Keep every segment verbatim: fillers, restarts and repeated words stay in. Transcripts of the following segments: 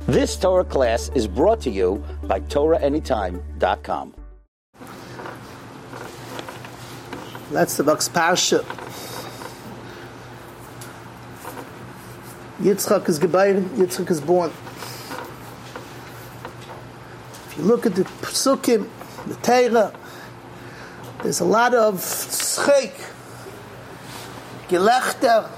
This Torah class is brought to you by Torah Anytime dot com. That's the Buck's Parsha. Yitzchak is geboren, Yitzchak is born. If you look at the Psukim, the Torah, there's a lot of schek, gelechter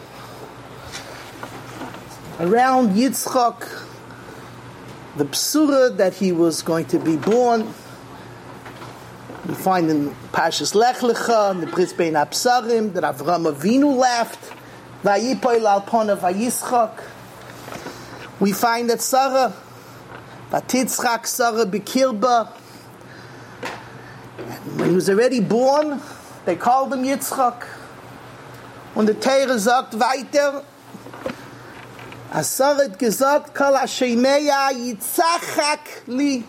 around Yitzchak, the Psura that he was going to be born. We find in Parshas Lech Lecha, in the Bris Bein Absarim, that Avraham Avinu laughed. Vayipoil al Panav Vayitzchak. We find that Sarah, Vatitzchak Sarah Bekirba. When he was already born, they called him Yitzchak. Und der Torah sagt weiter, as Sarah hat gesagt, Kol Hashemeya Yitzchak li.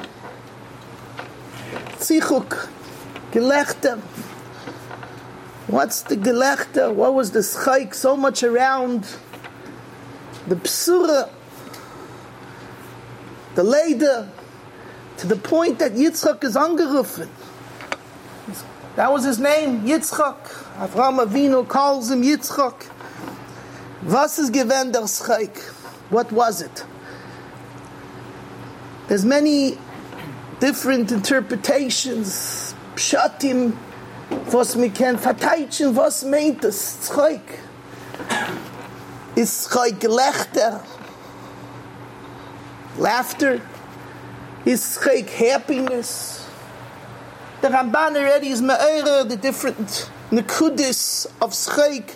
Tzichuk, Gelechter. What's the Gelechter? What was the schayk so much around the Psura, the Leder, to the point that Yitzchak is angerufen. That was his name, Yitzchak. Avraham Avinu calls him Yitzchak. Was ist gewesen der schayk? What was it? There's many different interpretations, pshatim, was me ken verteidigen, was meint es, schayk? Is schayk lechter? Laughter? Is schayk happiness? The Ramban already is me'era, the different nekudis of schayk.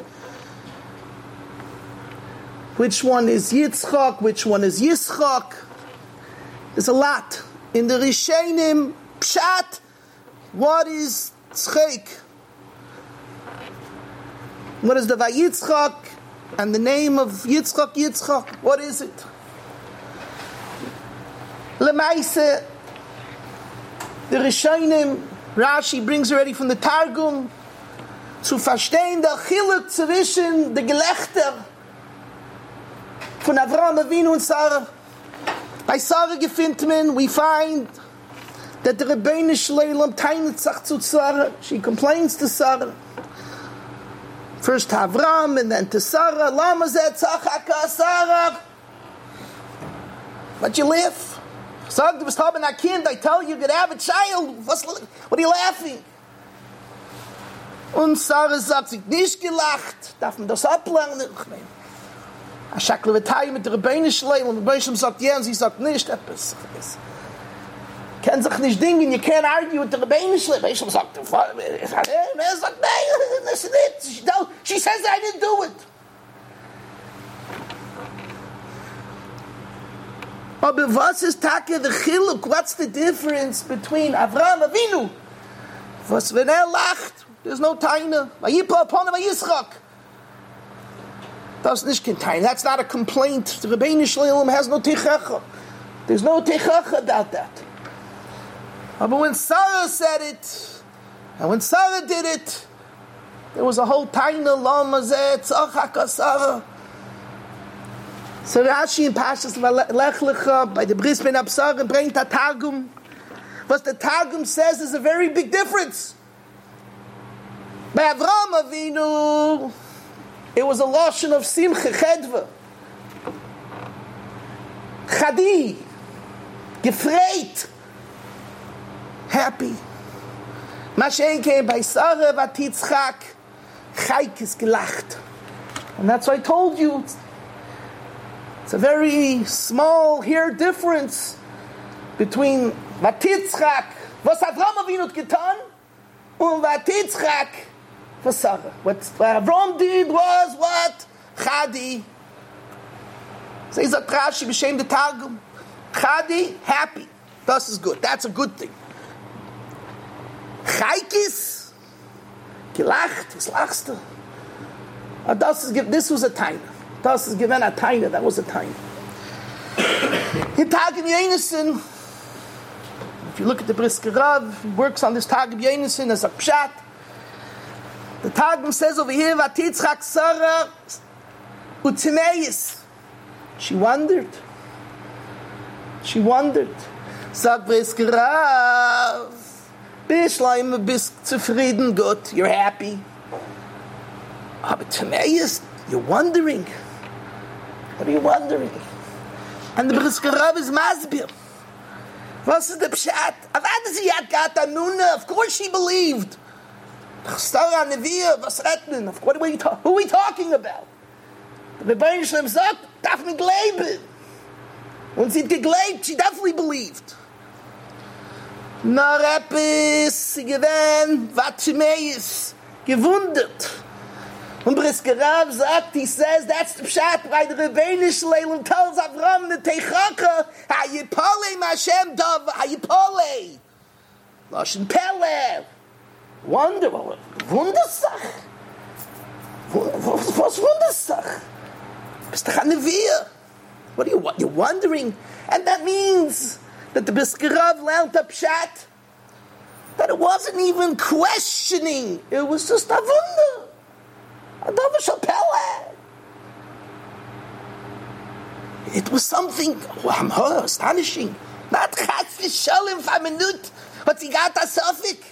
Which one is Yitzchak? Which one is Yitzchak? There's a lot. In the Rishonim, Pshat, what is Tzchek? What is the Vayitzchak? And the name of Yitzchak, Yitzchak, what is it? Lemaise, the Rishonim, Rashi brings already from the Targum, zu verstehen der Chiluk zwischen der Gelächter von Avraham Avinu und Sarah. By Sarah Gefintman, we find that the Rebbeinu Shleilam tainet sagt zu Sarah. She complains to Sarah. First to Avram and then to Sarah. Lama zeh tzachaka Sarah. But you laugh. Sag, du bist haben a kind. I tell you, you could have a child. What are you laughing? Und Sarah sagt, sich nicht gelacht. Darf man das ablernen? A shakle vetay mit der Rebbeinu Shleim und der Rebbeinu sagt ja und sie sagt nicht etwas. Kann sich nicht dingen, you can't argue with the Rebbeinu Shleim. Rebbeinu sagt, er sagt, nein, that's it. She, she says I didn't do it. Aber was ist Tage the Chiluk? What's the difference between Avraham Avinu? Was wenn er lacht? There's no taina. Vayipo upon him Yitzchak. That's nicht contained. That's not a complaint. The Rebbeinu Shleilam has no tichacha. There's no tichacha about that. But when Sarah said it, and when Sarah did it, there was a whole taina lama zeh tzachaka Sarah. So Rashi in Parshas Lech Lecha by the Bris Bein Absarim bringt the Targum. What the Targum says is a very big difference. By Avraham Avinu, it was a lashon of simcha chedva. Chadi, gefreit, happy. Mashen came by Sarah vatitzchak, chayk is gelacht. And that's why I told you, it's, it's a very small here difference between vatitzchak, was Avraham Avinu getan, and vatitzchak, for Sarah. What Avram did was what? Chadi. Says a Rashi b'shem the Targum. Chadi, happy. Das is good. That's a good thing. Chaykis, gelacht, was lachst du? Das is, this was a taina. Das is given a taina. That was a taina. In Targum Yonason, if you look at the Brisker Rav, he works on this Targum Yonason as a pshat. The Targum says over here, Vatitzchak Sarah Utzimeis. She wondered. She wondered. Sag Brisker Rav, Bishleim, bist zufrieden, gut, you're happy. Aber Timaeus, you're wondering. What are you wondering? And the Brisker Rav is Masbir. Was ist der Pshat? Avada sie hat gehabt an Nuna. Of course she believed. Chstara Neviah, was retten? What are we ta- who are we talking about? The Rebbeinu Shalom sagt, darf man glauben. Und sie hat geglaubt, she definitely believed. Na Rappes, sie gewähnt, wat Timaeus, gewundert. Und Brisker Rav sagt, he says, that's the pshat by the Rebbeinu Shalom tells Avram the Teichaka, Hayipole Mashem Dov, Hayipole. Lashon Pele. Wonder, Wundersach. Was Wundersach? Bist du eine Neviah? What are you, what, you're wondering? And that means that the Brisker Rav learned a pshat, that it wasn't even questioning, it was just a wunder. It was something wow, astonishing. Not chas v'shalom for a minute, but he got a suffix.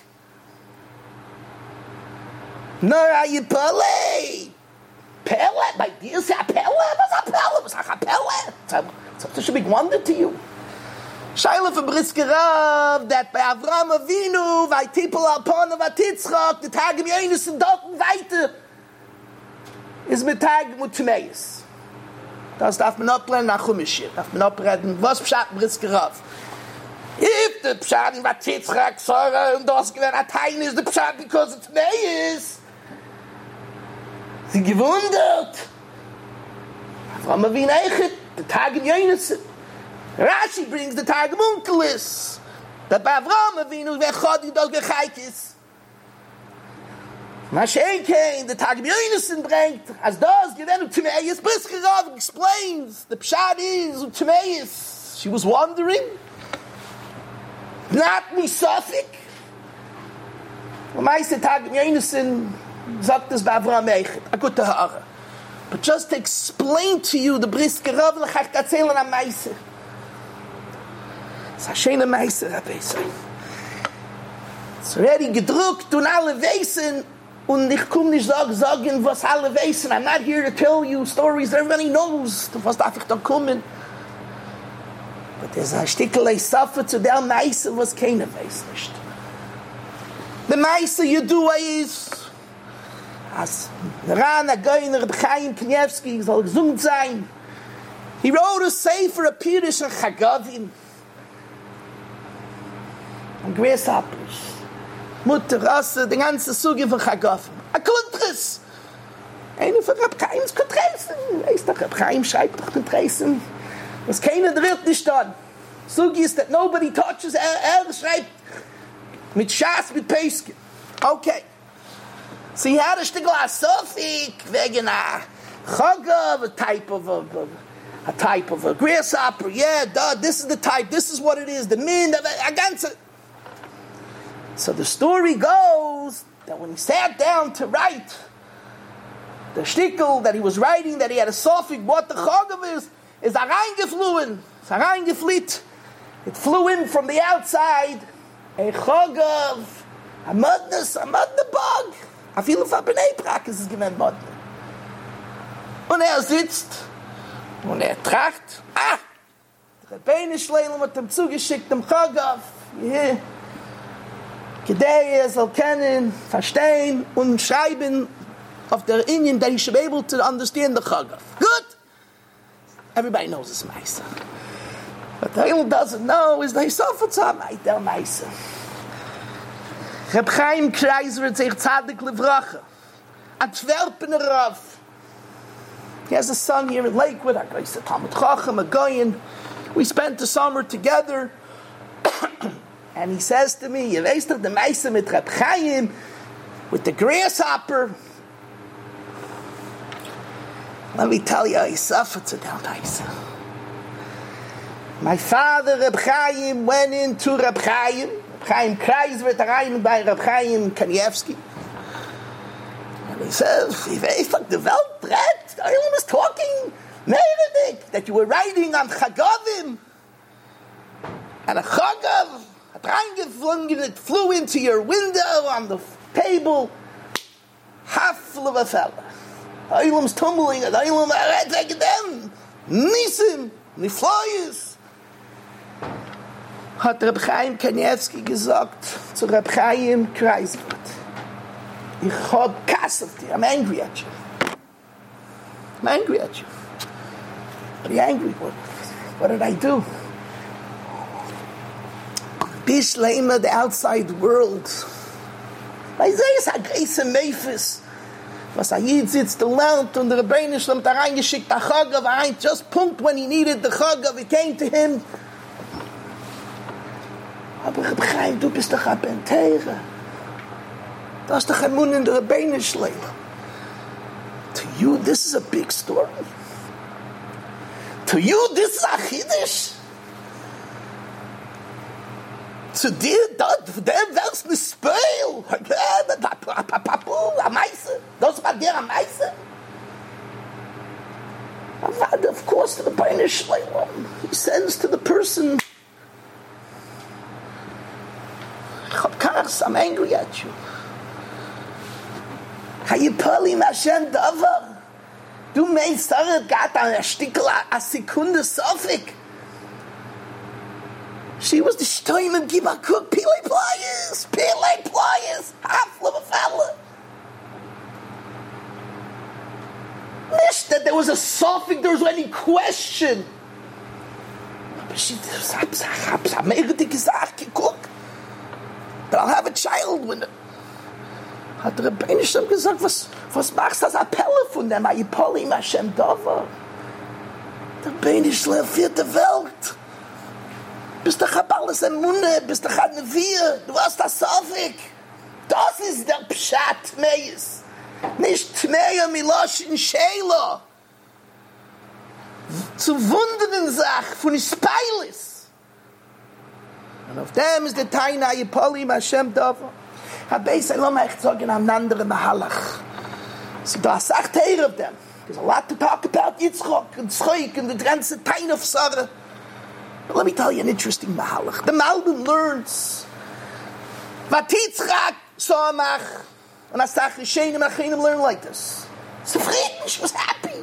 No, are you Pele? Pele? My dear, say a Pele? What's a Pele? What's a Pele? It's such a big wonder to you. Shaila for Brisker Rav, that by Avram Avinu, by Tipol Alpon of Atitzchak, the Tagim Yonis and Dalton weiter, is mit Tag mit Timaeus. Das darf man abreden nach Chumash. Darf man abreden, was Pshat Brisker Rav. If the Pshat in Vatzitzrak, Sora, und das gewinnt a Teil is the Pshat because of Timaeus. Sie gewundert. Avram Avinu Eichet, the Tagim Yonis. Rashi brings the Tagim Unkelis. That by Avram Avinu, vechadi dos gechaikis. Mashen came, the Tagim Yonason bringt, as does Gevenu Timaeus. Brisker Rav explains, the Pshat is Timaeus. She was wondering, not misafik. Meiste Tagim Yonason sagt es bei Avram Eichet, a gute Haare. But just to explain to you the Brisker Rav, lechach erzählen am Meise. Es ist ein schöner Meise, Rabbi. It's already gedruckt und alle Wesen. Und ich komme nicht sagen, sagen, was alle wissen. I'm not here to tell you stories everybody knows. Was darf ich da kommen? But there's a Stickelei Safa zu der Meise, was keiner weiß nicht. The Meise you do is, as Rana Goyner B'chaim Knievsky soll gesund sein. He wrote a sefer, a Pirish and Chagavim. And grasshoppers. Mutter, Rasse, den ganzen Suge von Chagavim. A Kuntres! Einer von Reb Chaims Kontressen. Weißt du, Reb Chaim schreibt doch Kontressen. Was keiner wird nicht tun. Suge ist, that nobody touches. Er, er schreibt mit Schaas, mit Peskin. Okay. So he had a Stigl Asofik, wegen a Chagav, a type of a, a type of a grasshopper. Yeah, duh, this is the type, this is what it is, the min, a ganze. So the story goes that when he sat down to write the shtickle that he was writing, that he had a sofik, what the chagav is, is a reingeflohen. It's a reingeflit. It flew in from the outside. A chagav, a mudness, a mudne bug. A viele von Bnei Brak ist es gewinnt mudne. Und er sitzt und er tracht, ah, der Rebbeinu Shalom hat ihm zugeschickt, dem chagav, yeah. Gedei er soll kennen, verstehen und schreiben auf der Indien, that he should be able to understand the Chagav. Good! Everybody knows this Maisa. What the Hillel doesn't know is that he suffered some Eitel Maisa. Reb Chaim Kreiser hat sich Tzadik Levracha. Antwerpener Rav. He has a son here in Lakewood. I go to Talmud Chacham, a Goyen. We spent the summer together. And he says to me, you weißt doch, the Meise mit Reb Chaim, with the grasshopper. Let me tell you, he suffered to that Meise. My father, Reb Chaim, went into Reb Chaim. Reb Chaim Kreis wird rein by Reb Chaim Kanievsky. And he says, you weißt doch, the Welt dreht. Everyone was talking, Meredith, that you were writing on Chagavim. and a chagav hat reingeflogen, it flew into your window on the table. Hafle of a fella. Eilam's tumbling, and Eilam, I take it down. Nisim, Nifloyes. Hat Reb Chaim Kanievsky gesagt zu Reb Chaim Kreiswort. Ich hab Kass auf dir. I'm angry at you. I'm angry at you. What are you angry? What, what did I do? Bishlema, the outside world. Weil sie ist ein großer Meifes. Was er hier sitzt und lernt und der Rebbeinu Shlom da reingeschickt, der Chagav rein, just punkt when he needed the Chagav, it came to him. Aber Reb Chaim, du bist doch ein Bentere. Du hast doch ein Mund in der Rebbeinu Shlom. To you, this is a big story. To you, this is a Chiddush. Zu dir, der wärst ne Speil. Am Meise. Das war dir am Meise. Of course, the Rebbeinu Shlom, he sends to the person, I'm angry at you. Hayipalim Hashem Davar. Du meinst, Sarah got a stickel a Sekunde Sofik. She was the Shtoim of Giba Cook, Pele Pliers, Pele Pliers, half of a fella. Nicht that there was a Sofik, there was any question. But she was, I'm going to gesagt, Cook. But I'll have a child with him. Hat der Rebbeinu Shlom gesagt, was, was machst du als Appelle von dem? Ayipolim Hashem Dover. Der Rebbeinu Shlom vierte Welt. Bist doch ab alles im Munde, bist doch an Nevier, du hast das Sofik. Das ist der Pshat Meis. Nicht Tmeya Milosh in Sheila. Zu wunderen Sach von Ispeilis. Und auf dem ist der Taina Ayipolim Hashem Dover. Habei lo ma ich sagen am andere Mahalach. So da sagt er of them. There's a lot to talk about Yitzchok and Tzchoik and the ganze Taina of Sarah. But let me tell you an interesting Mahalach. The Malbim learns what Yitzchak saw mach and Asach Yishenim Achinim learn like this. Zufrieden, she was happy.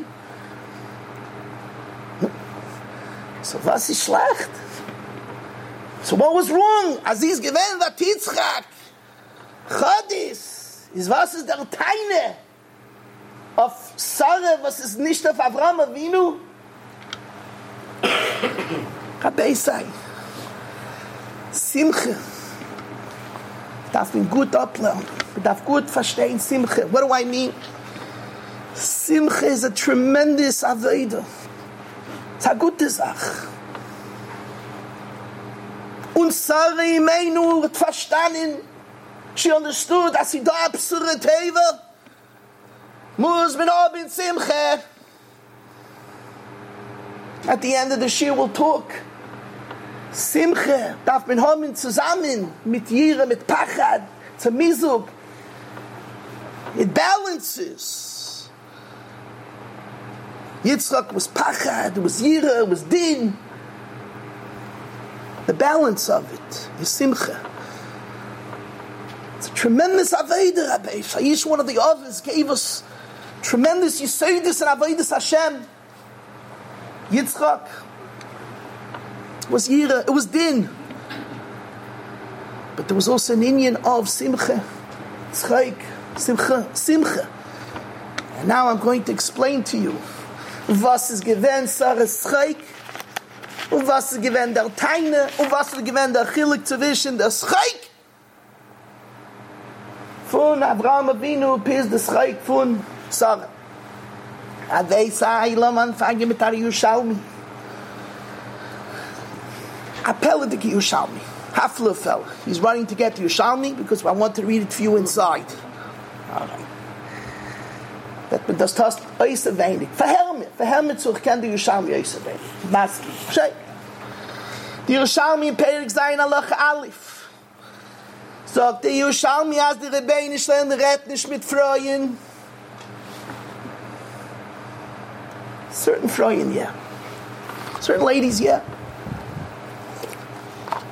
So was ist schlecht? So what was wrong? Aziz gewähnt wat Yitzchak Chadis is was ist der Teine auf Sarah, was ist nicht auf Avraham Avinu? Rabbi sei Simche darf ihn gut ablernen, darf gut verstehen Simche. What do I mean? Simche is a tremendous Aveda. Es ist eine gute Sache. Und Sarah Imeinu hat verstanden. She understood that she da absurd teva. Muz bin obin simche. At the end of the shir we'll talk. Simche darf man haben zusammen mit Yira, mit Pachad, zum Mizug. It balances. Yitzchak was Pachad, it was Yira, it was Din. The balance of it is Simcha. It's a tremendous Aveda, Rabbi. Each one of the others gave us tremendous Yisodis and Avedis Hashem. Yitzchak was Yira, it was Din. But there was also an Inyan of Simcha. Tzchaik, Simcha, Simcha. And now I'm going to explain to you was is given Sarah's Tzchaik, und was ist gewähnt der Teine, und was ist gewähnt der Chilik zwischen der Schaik von Avraham Avinu bis der Schaik von Sarah. Und wir sagen, lass mal anfangen mit der Yerushalmi. Appelle the Yerushalmi. Haflefel. He's running to get to Yerushalmi because I want to read it for you inside. All right. Das heißt, äußer wenig. Verhör mir, verhör mir zu, ich kann die Yerushalmi äußer wenig. Maski. Schei. Die Yerushalmi in Perik sein Alach Alif. Sagt die Yerushalmi, als die Rebbeinu Shlom redt nicht mit Freuen. Certain Freuen, yeah. Certain ladies, yeah.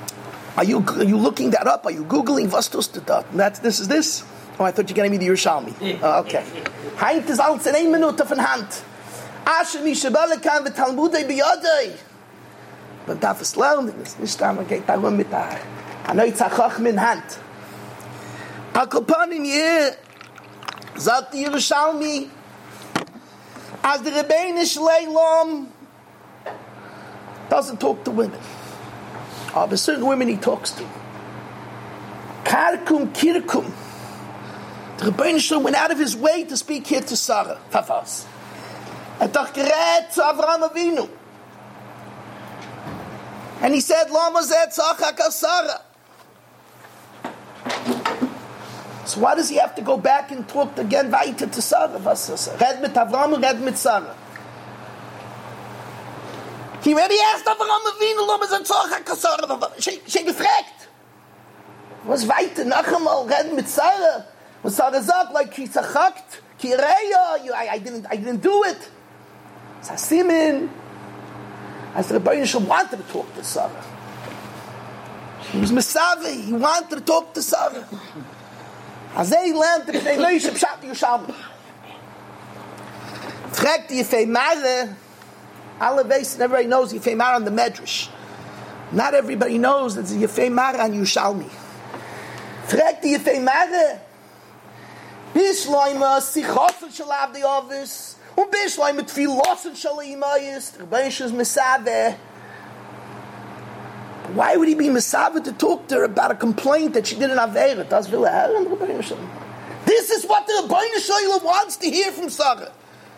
Are you are you looking that up? Are you Googling was tust du dort? That's, this is this? Oh, I thought you were getting me the Yerushalmi. Oh, okay. Heint is alles in ein Minute von Hand. Asher mi shebale kan ve Talmudei biyadei. Man darf es lernen, das ist nicht da, man geht da rum mit der Neuzachach in Hand. Akopanim je, sagt die Yerushalmi, as the Rebbeinish Leilam doesn't talk to women. Oh, but certain women he talks to. Karkum kirkum. The Rebbeinish went out of his way to speak here to Sarah. Fafas. And doch gerät zu Avraham Avinu. And he said, Lama zeh tzachak Sarah. So why does he have to go back and talk again weiter to Sarah? Was ist das? Red mit Avraham, red mit Sarah. He already asked Avraham Avinu, Lama zeh tzachak Sarah. She, she gefragt. Was weiter? Noch einmal, red mit Sarah. Und Sarah sagt, like, he tzachakt, ki reya, I, I didn't, I didn't do it. Simin, as the Rebbeinu Shalom wanted to talk to Sarah. He was Mesavi, he wanted to talk to Sarah. As they learned, they learned to Pshat Yerushalmi. Fragt die Yefei Mare, alle wissen, everybody knows Yefei Mare on the Medrash. Not everybody knows that the Yefei Mare on Yerushalmi. Fragt die Yefei Mare, Bishloima, Sichosel Shalav the office, Und Bishlai mit viel Lossen Shalimayis, the Rebbeinu is Mesaveh. Why would he be Mesaveh to talk to her about a complaint that she did in Aveira? Das will er hören, Rebbeinu Shalom. This is what the Rebbeinu Shalom wants to hear from Sarah.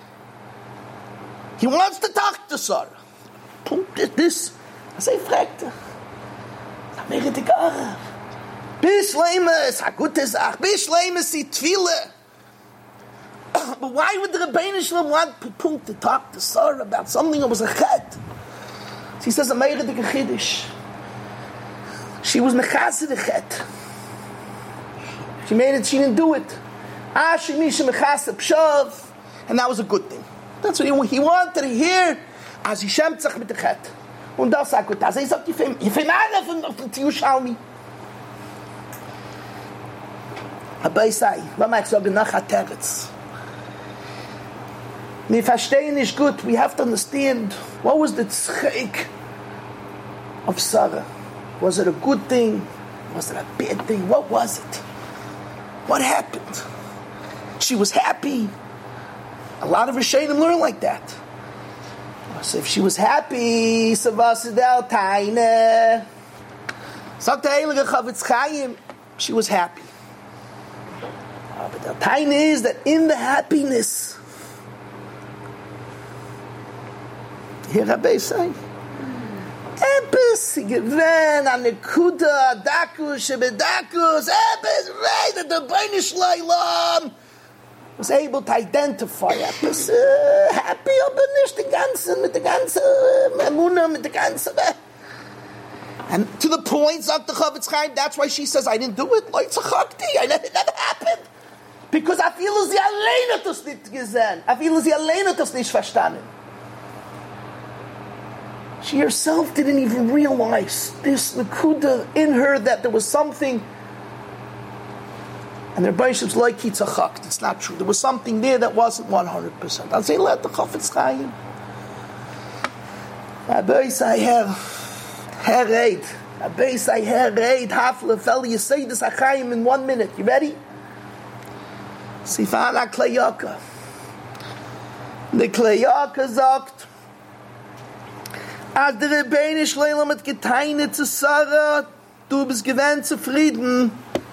He wants to talk to Sarah. Punkt this. Als hij fragt, sag mir die Gara. Bishlai is a gute Sache. Bishlai is die Tfile. But why would the Rebbeinu Shalom want Punkt to talk to Sarah about something that was a chet? She says a meiredik chiddush. She was mechased a chet. She made it. She didn't do it. Ah, she misha mechased pshav, and that was a good thing. That's what he, he wanted to hear. As he shemt sich mit the chet. Und das sagt gut. Also ich sag, ich finde alle von von Yerushalmi. Aber ich sage, was mag ich sagen nach Hateretz? Wir verstehen nicht gut. We have to understand, what was the tzchik of Sarah? Was it a good thing? Was it a bad thing? What was it? What happened? She was happy. A lot of Rishonim learn like that. So if she was happy, so was it al taine. Sagt der Heilige Chavetz Chaim, she was happy. Uh, but the taine is that in the happiness, here Rabbi say, Epis given an nekuda dakus shebedakus. Epis right that the Rebbeinu Shalom was able to identify Epis uh, happy, aber nicht die ganze mit der ganze Emunah mit der ganze. And to the point, sagt the Chavetz Chaim, that's why she says, I didn't do it. Like tzachakti, I let it never happen. Because I feel sie allein hat das nicht gesehen. I feel sie allein hat das nicht verstanden. She herself didn't even realize this nekuda in her that there was something. And their bishop's like Yitzchak. It's not true. There was something there that wasn't one hundred percent. I'll say, let the Chavetz Chaim. Rabbi say, Herr, Herr Eid. Rabbi say, Herr Eid, Hafle, Fel, you say this Achayim in one minute. You ready? Sifana Kleyaka. The Kleyaka sagt, als der Rebbeinu Shalom hat geteinet zu Sarah, du bist gewähnt zufrieden.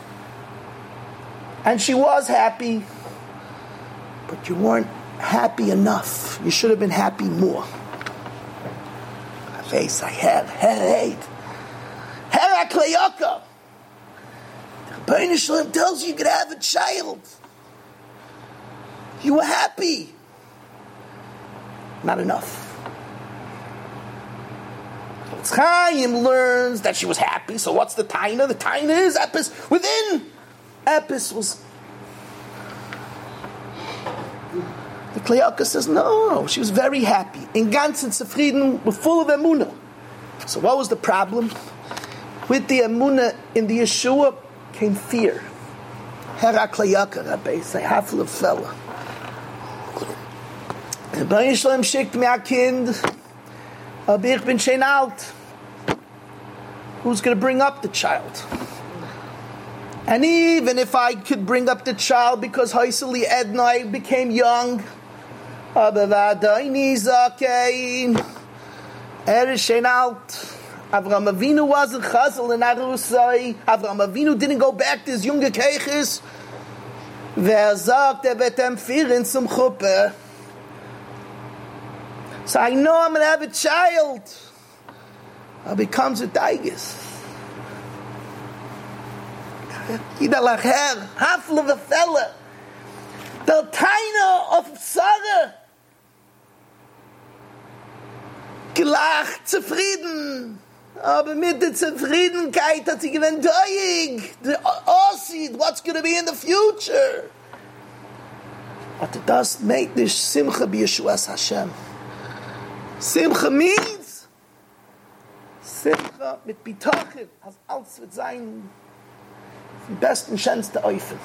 And she was happy, but you weren't happy enough. You should have been happy more. They say, Herr, Herr Eid, Herr Kleyaka. The Rebbeinu Shalom tells you you could have a child. You were happy. Not enough. Chaim learns that she was happy, so what's the taina? The taina is Epis. Within Epis was. The Kleyaka says, no, she was very happy. In ganz and zufrieden, were full of emunah. So what was the problem? With the emunah in the Yeshua came fear. Heraklayaka Rabbi say hafel of fella. The Baruch Shalom schickt mir a kind, aber ich bin schon alt. Who's going to bring up the child? And even if I could bring up the child because Haiseli Edna I became young, aber vadaini zakein, er is schon alt. Avraham Avinu wasn't chazal in Arusai. Avraham Avinu didn't go back to his younger keiches. Wer sagt, er wird empfehlen zum Chuppe. So I know I'm going to have a child. But he comes with Tigers. Yidalach her, half of a fella. The Taina of Sarah. Gelacht, zufrieden. Aber mit der Zufriedenkeit hat sie gewinnt deuig. The aussieht, what's going to be in the future. But it does make this Simcha be Yeshuas Hashem. Simcha means Simcha mit Bitachim, als alles wird sein die besten, schönste Eufen.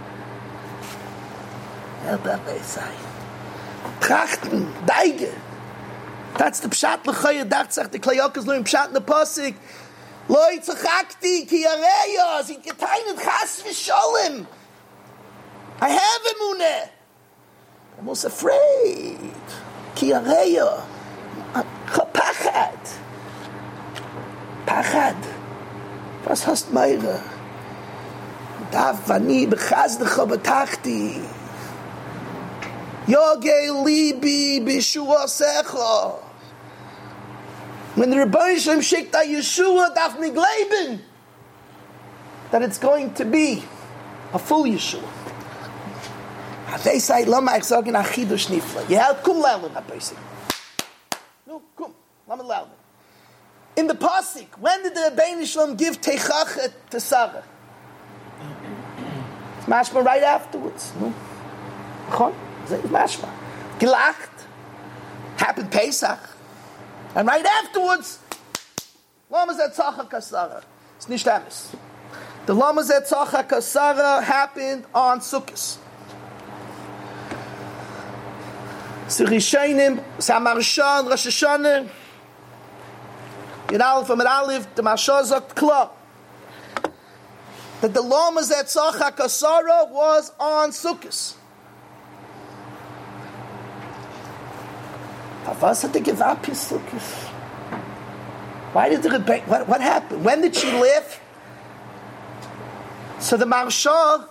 Er dabei sein. Trachten, Deige. That's the Pshat L'chayah, that's the Klayokas learn Pshat in the Pasik. Loi tzachakti ki yareya, zit geteinet chas v'sholem. I have emuneh. I'm also afraid. Ki yareya. Pachad. Pachad. Was hast meire? Daf vani bechazdecha betachti. Yogei libi b'shuasecha. When the Rebbeinu Shalom schickt a Yeshua, darf mir glauben that it's going to be a full Yeshua. They say, Lama, ich sage in Achidush Nifla. You have kum lernen, Rabbi. No, kum. Lama lernen. In the Pasik, when did the Rebbeinu Shalom give Teichachet to Sarah? It's mashma right afterwards. No? It's mashma. Gelacht. Happened Pesach. And right afterwards, Lama Zet Tzachak Kasara. It's nicht emes. The Lama Zet Tzachak Kasara happened on Sukkot. Sirishenim, Samarshan, Rosh Hashanah. In Aleph and Aleph, the Mashah sagt klar that the Lama Zet Tzachak Kasara was on Sukkot. Was hat er gewappt, Sukkot? Why did the Rebbe, what, what happened? When did she live? So the Marsha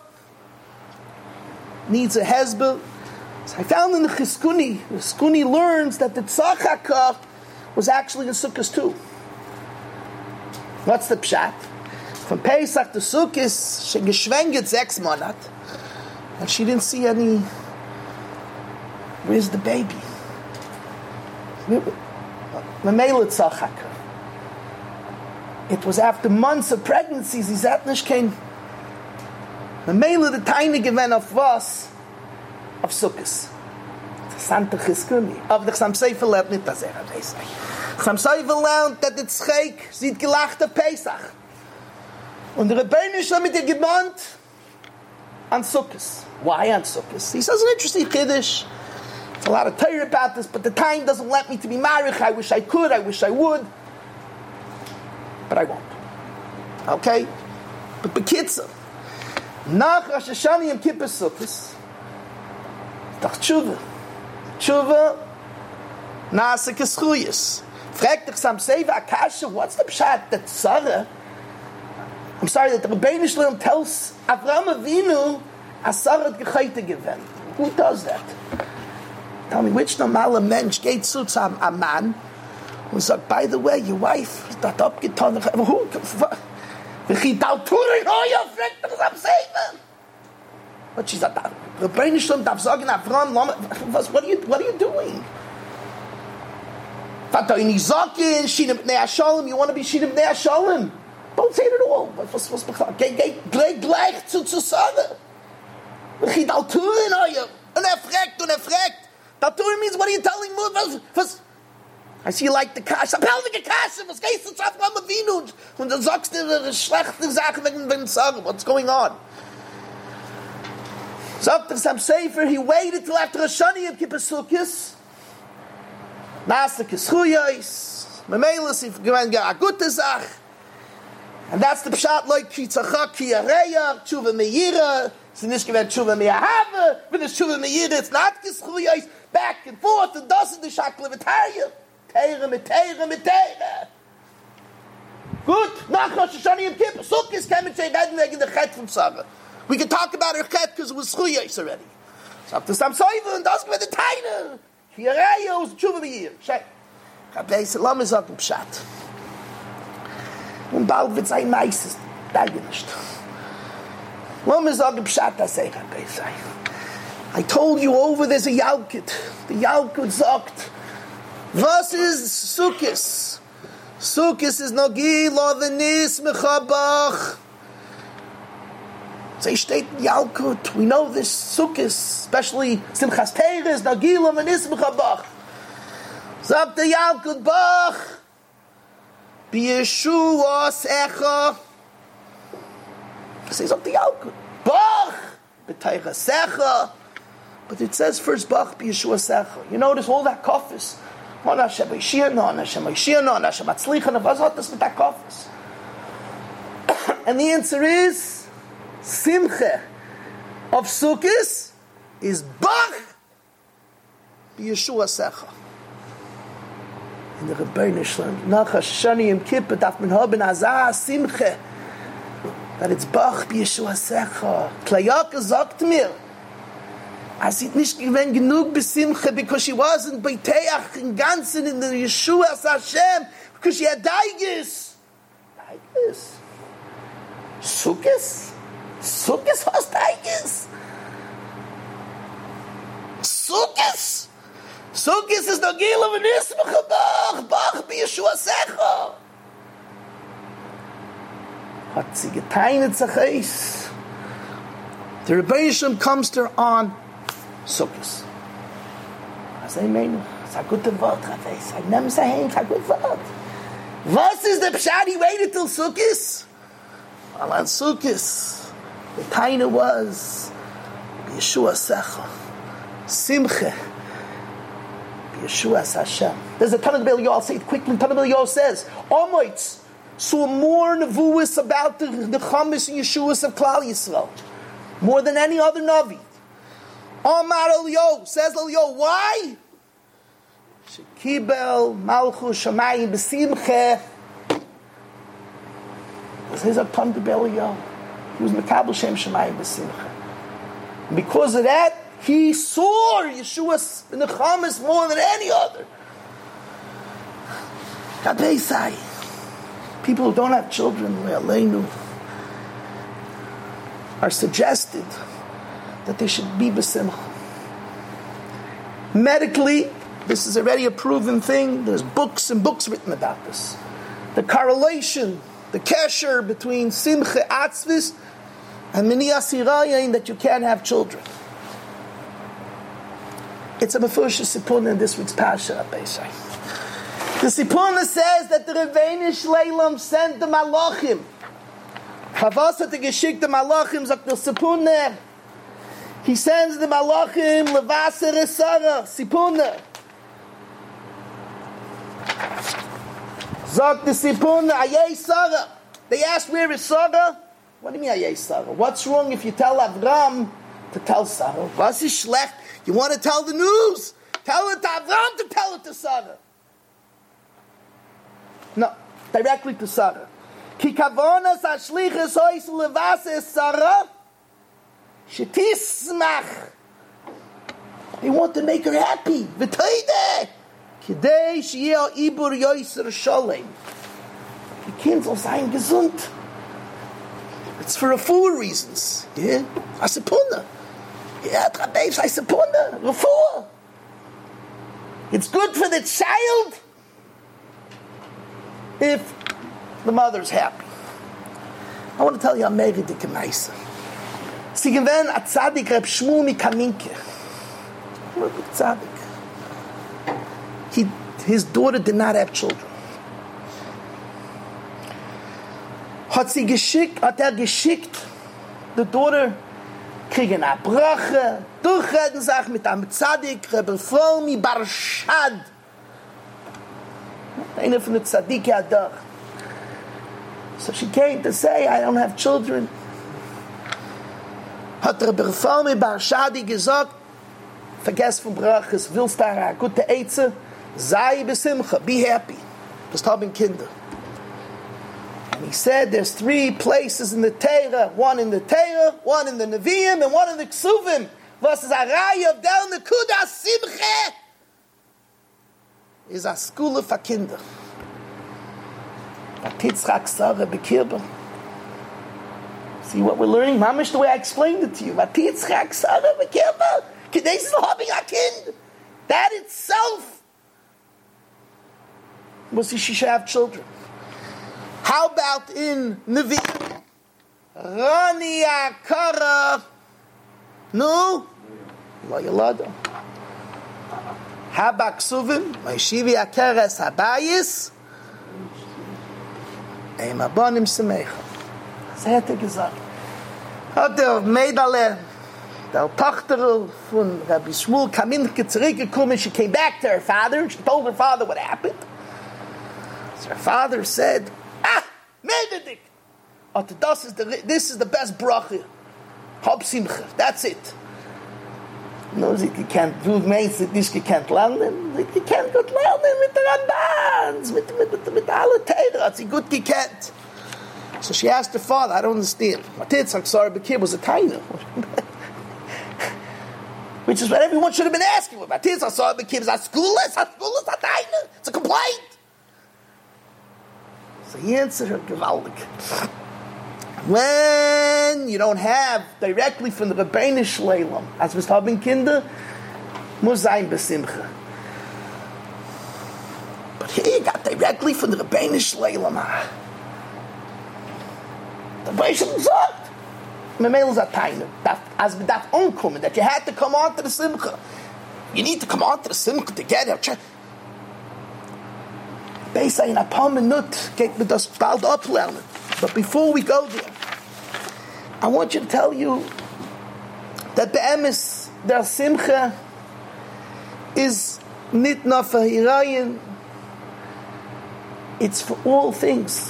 needs a hezbollah. So I found in the Chizkuni, the Chizkuni learns that the Tzachaka was actually in Sukkot too. What's the pshat? From Pesach to Sukkot, she geschwenget sechs Monat, and she didn't see any. Where's the baby? It was after months of pregnancies. Is that nicht kein? The male the tiny given of was of Sukkos. Santa Chizkuni. Of the Samseifer lernt nicht das er. Samseifer lernt that the Tzcheik sieht gelacht auf Pesach. Und der Rebbeinu ist mit ihr gemeint an Sukkos. Why on Sukkos? He says an interesting Kiddush. A lot of Torah about this, but the time doesn't let me to be married. I wish I could, I wish I would, but I won't. Okay? But Bekitzer, nach Rosh Hashanah Yom Kippur Sukkos, doch Tshuva. Tshuva, Nasa Keschuyas. Fragt dich Sam Seva Akasha, what's the pshat that Sarah, I'm sorry, that the Rebbeinu Shalom tells Avraham Avinu, as Sarah had gechaita given. Who does that? Tell me, which normale Mensch geht zu einem Mann und sagt, by the way, your wife ist dort abgetan. Who? Wie geht da Turing? Oh, ja, fragt dich am Seifen. But she said, Rebbeinu Shalom darf sagen, Avraham, what are you, what are you doing? Vater in Izakin, Shinem Bnei Hasholem, you want to be Shinem Bnei Hasholem? Don't say it at all. Was, was, geh, geh, geh gleich zu, zu sagen. Wie geht da Turing? Oh, ja. Und er fragt, und er fragt. That Torah means, what are you telling me? Was, was, I see you like the Kasha. Peldige Kasha, was gehst du schaffen am Avinu? Und dann sagst du schlechte Sachen wegen dem Sagen. What's going on? Sagt er Sam Sefer, he waited till after Hashani Yom Kippur Sukkos. Nasik is Chuyos. Memelis, if you want to get a good Zach. And that's the Pshat, like Ki Tzachak Ki Areya, Tshuva Meira. It's nicht gewähnt Tshuva Me'ahava. When it's Tshuva Meira, it's not Kis Chuyos. Back and forth, and doesn't the Shakla V'Tayah. Teire mit Teire mit Teire. Gut, nach Rosh Hashanah Yom Kippur, Sukkos came and say, reden wegen der Chet from Sarah. We can talk about her Chet because it was Chuyos already. So after some Soiva, and doesn't with the Teire. Hiyareya was Tshuva Meir. Shek. Rabbi said, Lamm is up in Pshat. Und bald wird sein Meises. Deige nicht. Lamm is up in Pshat, I say, Rabbi say. I told you over there's a Yalkut. The Yalkut sagt, was is Sukkos? Sukkos is Nogila v'nis mechabach. Say steht in Yalkut. We know this Sukkos, especially Simchas Torah, is Nogila v'nis mechabach. Sagt der Yalkut Bach, B'Yeshuas Echa. Says up the Yalkut Bach, B'Teichas Echa. But it says first Bach B'Yeshuas Echa. You notice all that kofis. On Hashem Yishia, on Hashem Yishia, on Hashem Atzlicha, on Vazot, with that kofis. And the answer is Simcha of Sukkos is Bach B'Yeshuas Echa. In the Rebbeinu Shalom, nach Hashanah Yom Kippur, darf man haben Azah Simcha, that it's Bach B'Yeshuas Echa. Klayaka sagt mir, as it nicht gewinnt genug besimcha, because she wasn't by Teach in Ganzen in the Yeshua as Hashem, because she had Daigis. Daigis? Sukkos? Sukkos has Daigis? Sukkos? Sukkos is Nogila v'nismacha Bach, Bach B'Yeshua Secha. Hat sie geteinet sich eis. The Rebbeinu Shalom comes to her on Sukkos. I say, man, it's a good word, Rabbi. I never say, it's a good word. What is the Pshat? He waited till Sukkos? Well, on Sukkos, the taina was Yeshua Secha, Simcha, Yeshua Hashem. There's a ton of the Bill, I'll say it quickly. Ton of the Bill says, Omoitz saw more nevuas about the, the Chamis and Yeshuas of Klal Yisrael, more than any other Navi. Omar Elio says Elio, why? Shekibel Malchus Shamayim B'Simcha. This is a ton of Elio. He was Mekabel Shem Shamayim B'Simcha. And because of that, he saw Yeshua's in the Chamas more than any other. Kadesai. People who don't have children, Le'aleinu, are suggested that they should be b'simcha. Medically, this is already a proven thing. There's books and books written about this. The correlation, the kesher between simcha atzvis and miniyas hirayin, that you can't have children. It's a mefusha sipuna in this week's Pasha, Beisai. The sipuna says that the Rebbeinu Shleilam sent the malachim. Chavas hat geschickt the malachim, sagt der sipuna. He sends the malachim levaser esara, sipuna. Zok the sipuna, ayei Sarah. They asked, where is Sarah? What do you mean ayei Sarah? What's wrong if you tell Avram to tell Sarah? Was is schlecht? You want to tell the news? Tell it to Avram to tell it to Sarah. No, directly to Sarah. Ki kavonas hashlichus hois levaser Sarah. Shetismach. They want to make her happy. V'toide. Kidei sheyeh ibur yoser sholem. The kids will sein gesund. It's for a fool reasons. Yeah? Asipuna. Yeah, Trabeiv, Asipuna. Refuah. It's good for the child if the mother's happy. I want to tell you a Meridik Maisa. Sie gewähnen a Tzadik Reb Shmuel mi Kaminke. Tzadik. He, his daughter did not have children. Hat sie geschickt, hat er geschickt, die Daughter kriegen eine Brache, durchreden sich mit einem Tzadik, Rebbe Fromi Barshad. Einer von den Tzaddik hat doch. So she came to say, I don't have children. Hat Rebbe Fromi Barshadi gesagt, vergess von Braches, willst du eine gute Eize? Sei besimcha, be happy. Just haben Kinder. And he said there's three places in the Torah, one in the Torah, one in the Nevi'im, and one in the Ksuvim. Was is a Raya of Del Nekuda Simche? Is a school for Kinder. A Titzchak Sarah Bekirba. See what we're learning? Mamish, the way I explained it to you. A Titzchak Sarah Bekirba. This is having a kind. That itself was she should have children. How about in Nevi? Rani Akara. No? Lo Yolado. Habak Suvim. Maishivi Akeres Habayis. Eim Abonim Semecha. Das hat er gesagt. Hat er Meidale, der Tochter von Rabbi Shmuel Kaminke zurückgekommen. She came back to her father. She told her father what happened. So her father said, ah, Mededik. This is the this is the best bracha. Hab Simcha. That's it. No, you can't do means that this you can't lernen. You can't go lernen with the Rambans, with with with, with alle Torah. It's good you can't. So she asked her father, I don't understand. Matitzak sorry, but kid was a taina. Which is what everyone should have been asking. Matitzak sorry, but kid is a schoolless, a schoolless, a taina. It's a complaint. So he answered her gewaldig. When you don't have directly from the Rebbeinu Shleilam, as was haben Kinder, muss sein besimcha. But here you got directly from the Rebbeinu Shleilam. The Rebbeinu sagt, Memel is a taina. As with that onkommen, that you had to come on to the simcha. You need to come on to the simcha together. They say in a paar minute, geht mir das bald ablernen. But before we go there, I want you to tell you that the emes, der simcha, is nit nur for hirayin, it's for all things.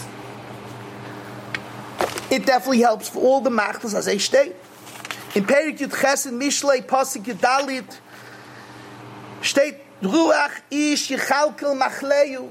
It definitely helps for all the machtas, as I state. In Perik Yud Ches in Mishlei, Pasuk Yud Dalit, steht, Ruach ish yichalkel machleyu.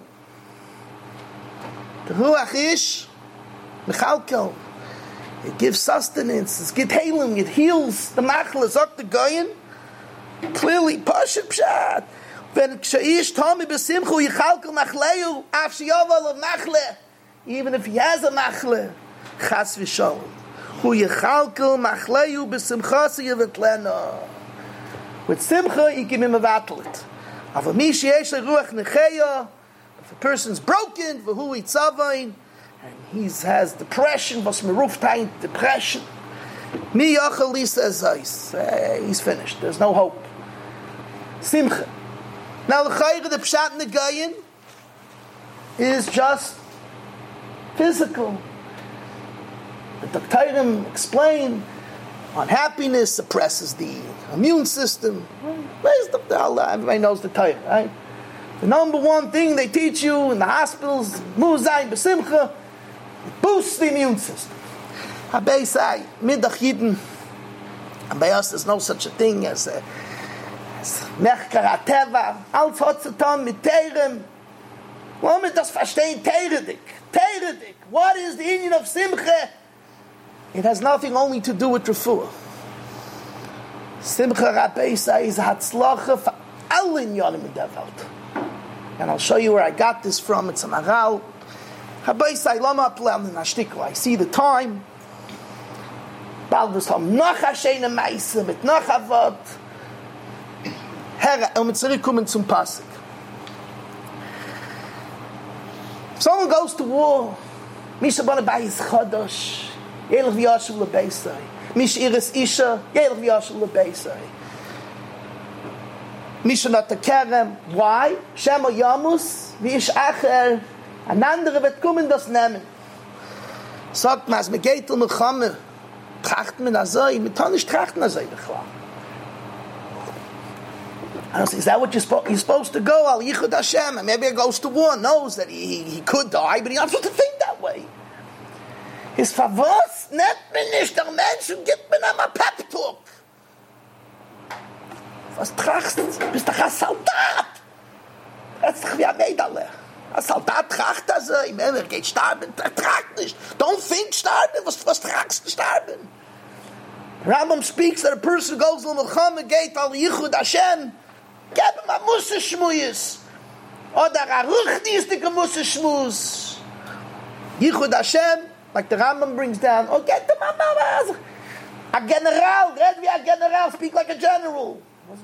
The Ruach ish Mechalkel. It gives sustenance. It's get healing. It heals the machle. Zok the goyin. Clearly, Pashat Pshat. When Kshayish Tommy Besimchu Yichalkel Machleu Af Shiyaval of Machle. Even if he has a Machle, Chas V'Shalom. Hu Yichalkel Machleu Besimchasi Yevetlena. With Simcha, you give him a vatlet. Ava Mi Sheyesh Ruach Necheya. If a person's broken, V'hu Yitzavayin, and he has depression, was meruftain depression. Mi yachali says he's finished. There's no hope. Simcha. Now the chayre the pshat negayin is just physical. The Doctorim explain unhappiness suppresses the immune system. Where's the everybody knows the Torah, right? The number one thing they teach you in the hospitals, muzayin b'simcha, boosts the immune system. Habei say, midach yidden, and by us there's no such a thing as a mechker hateva, als hat zu tun mit Teirem. Wollen wir das verstehen? Teiredik. Teiredik. What is the union of Simcha? It has nothing only to do with refuah. Simcha Rabbi say is hatzlacha for alle inyanim in der Welt. And I'll show you where I got this from. It's a maral. Rabbi say, lama plam in ashtikla. I see the time. Baldus ham noch a shene meise mit noch a vot. Herre, um zurückkommen zum Pasuk. If someone goes to war, Misha bana bayis chodosh, yelech v'yashuv lebeisai. Mish iris isha, yelech v'yashuv lebeisai. Mishnah Tekerem. Why? Shema Yamus, wie ich acher, ein anderer wird kommen, das nehmen. Sagt man, als man geht um Milchame, tracht man das so, man kann nicht trachten das so, klar. And is that what you're, spo- you're supposed to go? Al Yichud Hashem. And maybe he goes to war, knows that he, he, he could die, but he's not supposed to think that way. His favos net me nicht der Mensch und gibt mir einmal Pep Talk. Was trachst du? Bist doch ein Soldat. Das ist doch wie ein Mädel. Ein Soldat tracht das so. Ich meine, er geht sterben. Er tragt nicht. Don't think sterben. Was, was tragst du sterben? Rambam speaks that a person goes to Milchama gate al Yichud Hashem. Gib him a Musse Shmuyes. Oder a ruchnistige Musse Shmuz. Yichud Hashem, like the Rambam brings down, oh, get him a a general, read me a general, speak like a general.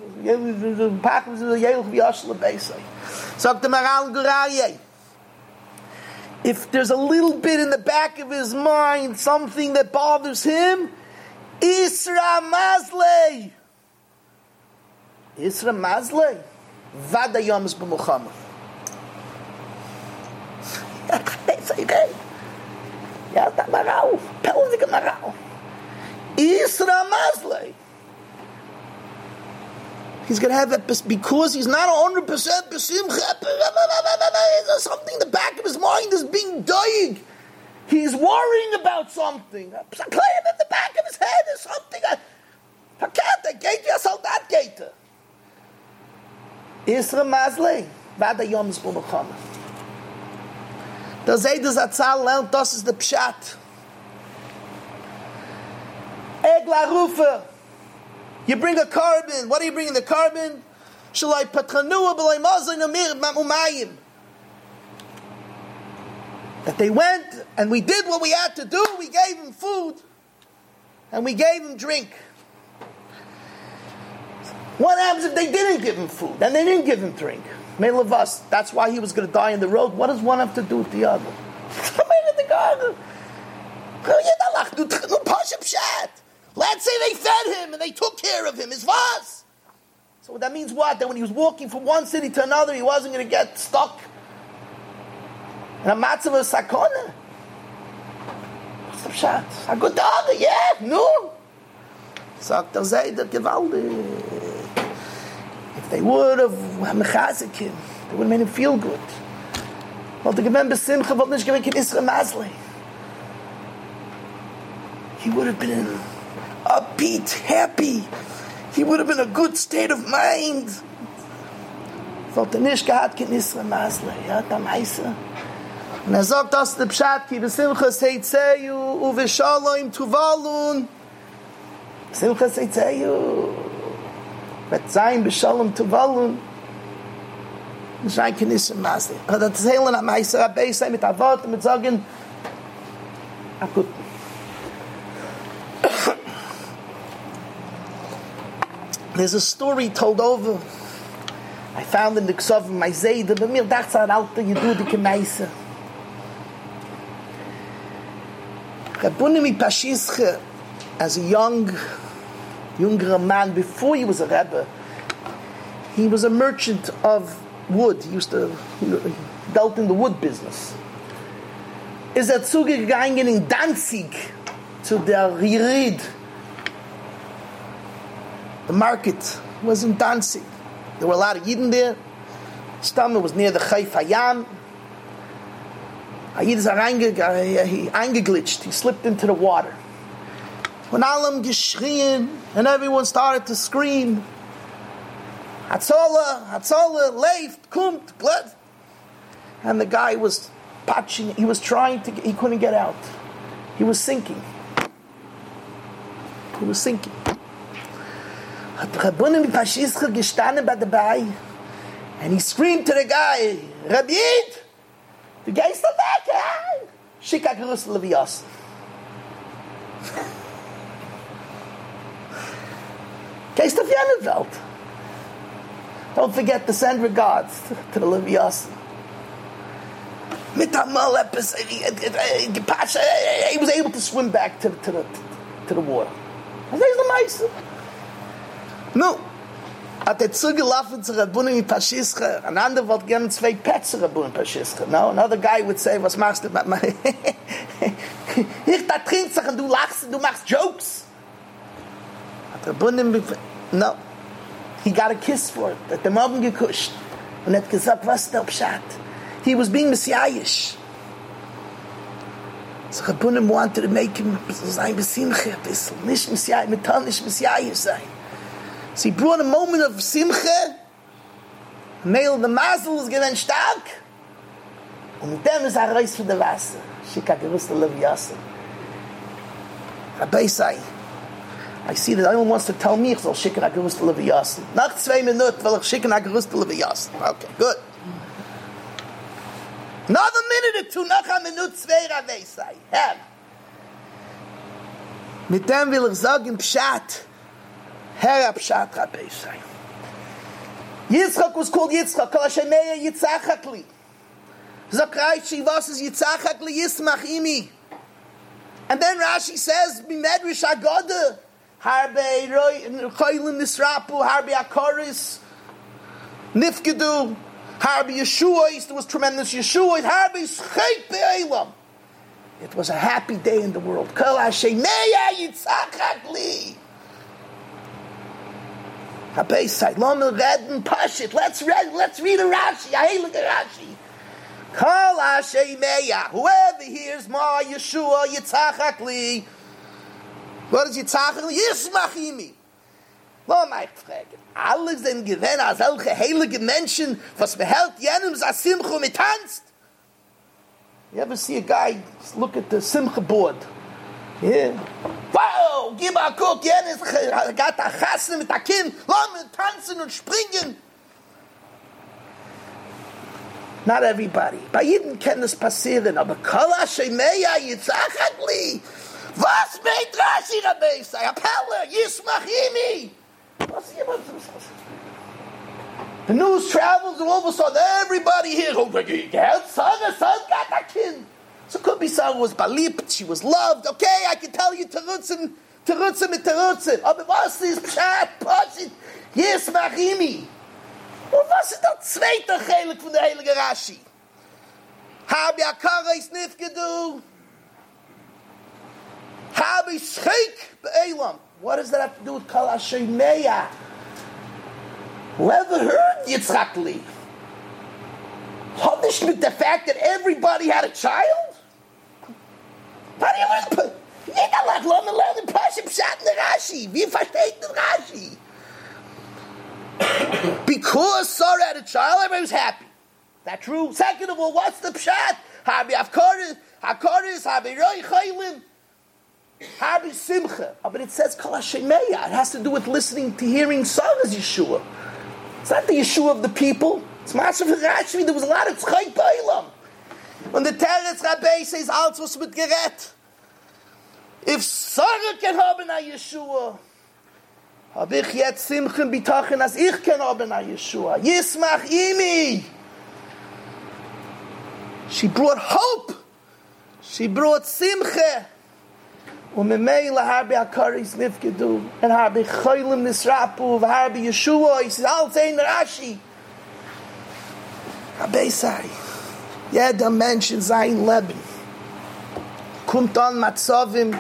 If there's a little bit in the back of his mind, something that bothers him, Isra Mazlei. Isra Mazlei. Vada Yoms b'Muhammad. Ja, da Marau. Pelzige Marau. Isra Mazlei. He's going to have that because he's not one hundred percent besimcha. There's something in the back of his mind is being dying. He's worrying about something. A claim in the back of his head is something. I can't get you so that gate. Isra Mazlei, Vada Yoms b'Muhammad. Der Zayde Zatzal lernt, das ist der Pshat. Egla Rufe. You bring a carbon. What are you bringing the carbon? Shalai patranua b'lai mazay namir umayim. That they went and we did what we had to do. We gave him food and we gave him drink. What happens if they didn't give him food and they didn't give him drink? Melavas. That's why he was going to die in the road. What does one have to do with the other? Let's say they fed him and they took care of him. His vas. So that means what? That when he was walking from one city to another, he wasn't going to get stuck in a matzav of sakona. What's the pshat? A good dog, yeah, no. Sagt er Zayder gewaldig. If they would have mechazik him, they would have made him feel good. Weil der gewinn besimcha wollte nicht gewinn kein Isra Mazlei. He would have been upbeat, happy. He would have been a good state of mind. Wollte nicht gehad kein Isra Mazlei. Ja, da meise. Und er sagt das der Pshat, ki besimcha seitzeyu uve shalom tuvalun. Simcha seitzeyu. Bet zayin b'shalom tuvalun. Schein kein Isra Mazlei. Aber das Heilen am Meiser Abbei sei mit Avot und mit sagen, akut. There's a story told over. I found in the Ksov of my Zayda, but mir dacht an alter Yedudike Meiser. Rabunimi Pashische, as a young, younger man, before he was a Rebbe, he was a merchant of wood. He used to, he dealt in the wood business. Is er zugegangen in Danzig to der Yirid. The market was in Danzig. There were a lot of Yidden there. Stamme was near the Chayf Hayam. Yid is eingeglitscht. He slipped into the water. When Alam geschrien and everyone started to scream, Hatzola, Hatzola, Leift, Kumt, Gled. And the guy was patching, he was trying to, he couldn't get out. He was sinking. He was sinking. And he screamed to the guy, Rabbi Yid, the guy still back, eh? Shika Gerusel Levias. Geist of Janeveld. Don't forget to send regards to the Levias. He was able to swim back to, to the to the water. No. hat er zugelaufen zu Rabbunim in Pashischa. Ein anderer wollte gerne zwei Plätze Rabbunim in Pashischa. No? Another guy would say, was machst du? Ich da trinkt sich und du lachst und du machst Jokes. Hat Rabbunim, no. He got a kiss for it. Hat dem Abend gekuscht. Und hat gesagt, was ist der Pshat? He was being messiahish. So Rabbunim wanted to make him sein besimche a bissl. Nicht messiahish, mit Tal nicht messiahish sein. So he brought a moment of simche. Male the mazel was given stark. Und mit dem ist er raus für das Wasser. Schicka gerüste Leviasen. Rabbi sei, I see that everyone wants to tell me ich soll schicken a gerüste Leviasen. Nach zwei Minuten will ich schicken a gerüste Leviasen. Okay, good. Another minute or two, noch a minute, zwei Rabbi sei. Herr. Mit dem will ich sagen, Pshat. Herr Pshat Rabbi sei. Yitzchak was called Yitzchak, Kol Hashemeya Yitzchakli. Zok Rashi, was is Yitzchakli Yismach Imi? And then Rashi says, B'medrish Agoda, Harbe Choylim Nisrapu, Harbe Akoris, Nifkedu, Harbe Yeshuos, there was tremendous Yeshuos, Harbe Schek Be'elam. It was a happy day in the world. Kol Hashemeya Yitzchakli. Let's read, let's read a Rashi. Hey, look at Rashi. Kol Hashemeya. Whoever hears Ma Yeshua Yitzchakli. What is Yitzchakli? Yismachimi. Lo mei fragen. Alle sind gewähnt als solche heilige Menschen, was behält jenem sa Simcha mit tanzt. You ever see a guy look at the Simcha board? Yeah. Wow, gib a guck, jenes gat a Chasne mit a Kind, lass mir tanzen und springen. Not everybody. Bei jedem kann es passieren, aber Kol Hashemeya Yitzchakli. Was meint Rashi Rabbi sei? Appelle, Yismachimi. Was hier, was ist das? The news travels and all of a sudden everybody here, oh, Geld, son, son got a Kind. So it could be someone was balip, she was loved. Okay, I can tell you terutzen, terutzen mit terutzen. Aber was ist Pshat, Pashit, Yismachimi? Und was ist der zweite Chelik von der Heilige Rashi? Habe Akara is nifgedu. Habe Schek be'elam. What does that have to do with Kol Hashemeya? Whoever heard Yitzchakli? Published with the fact that everybody had a child? How do you learn? Jeder lag lo me lernen Pasha Pshat in the Rashi. Wie versteht den Rashi? Because Sarah had a child, everybody was happy. Is that true? Second of all, what's the Pshat? Habi Avkoris, Hakoris, Habi Roi Chaylim, Habi Simcha. Oh, but it says Kol Hashemeya. It has to do with listening to hearing songs, Yeshua. It's not the Yeshua of the people. It's Masha for Rashi. There was a lot of Tzchai Bailam. When the Teretz Rabbi says, alles was mit gerät. If Sarah can haben a Yeshua, hab ich jetzt Simchen bitachen, as ich can haben a Yeshua. Yismach imi. She brought hope. She brought Simche. Und memeila harbi akaris nifgedu. And harbi choylim nisrapu. Harbi Yeshua. He says, alles ein Rashi. Rabbi sei. Jeder Mensch in sein Leben kommt an Matzovim,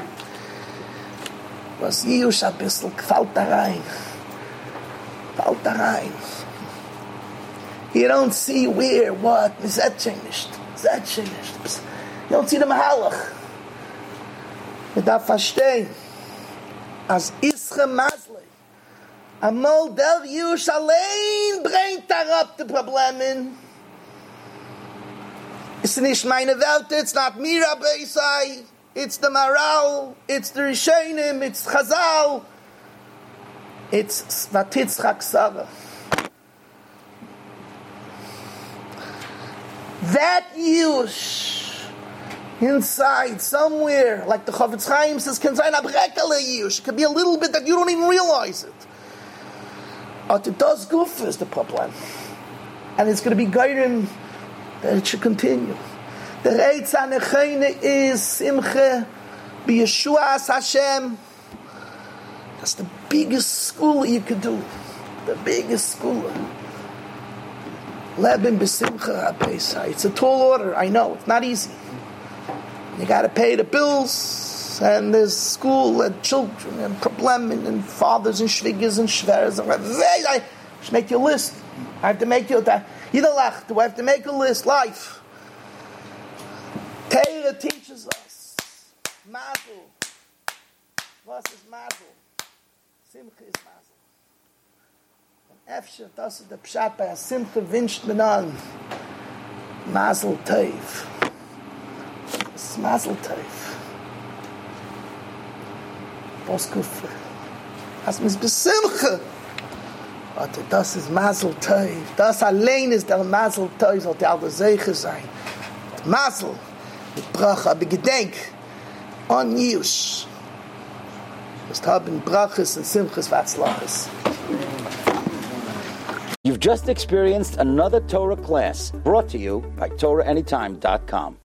was Jiush ein bisschen fällt da rein. Fällt da rein. You don't see where, what, is that changed? Is that changed? You don't see the Mahalach. You darf verstehen, als Ische Masle, amol der Jiush allein bringt darab die Probleme. It's nicht meine Welt, it's not me, Rabbi Isai. It's the Maral, it's the Rishonim, it's Chazal. It's Svatitzchak Sara. That Yush inside, somewhere, like the Chavetz Chaim says, can sein a brekele Yush. It could be a little bit that you don't even realize it. But it does goof is the problem. And it's going to be guiding that it should continue. The Reitz HaNechene is Simche B'Yeshuas Hashem. That's the biggest school you could do. the biggest school. Leben b'simcha ha'pesach. It's a tall order, I know. It's not easy. You got to pay the bills, and there's school and children and problems and fathers and shvigas and shveres. And I should make your list. I have to make your that. Yidalach, do I have to make a list? Life. Torah teaches us. Mazel. Was is mazel? Simcha is mazel. And Efshe, das ist der Pshat bei Simcha wünscht man an. Mazel Tov. Das ist Mazel Tov. Was kuffer? Das ist Besimcha. Warte, das ist Mazel Tov. Das allein ist der Mazel Tov, soll der alle Seiche sein. Mazel, mit Bracha, aber gedenk, on Yush. Das haben Brachas und Simchas Vatzlachas. You've just experienced another Torah class brought to you by Torah Anytime dot com.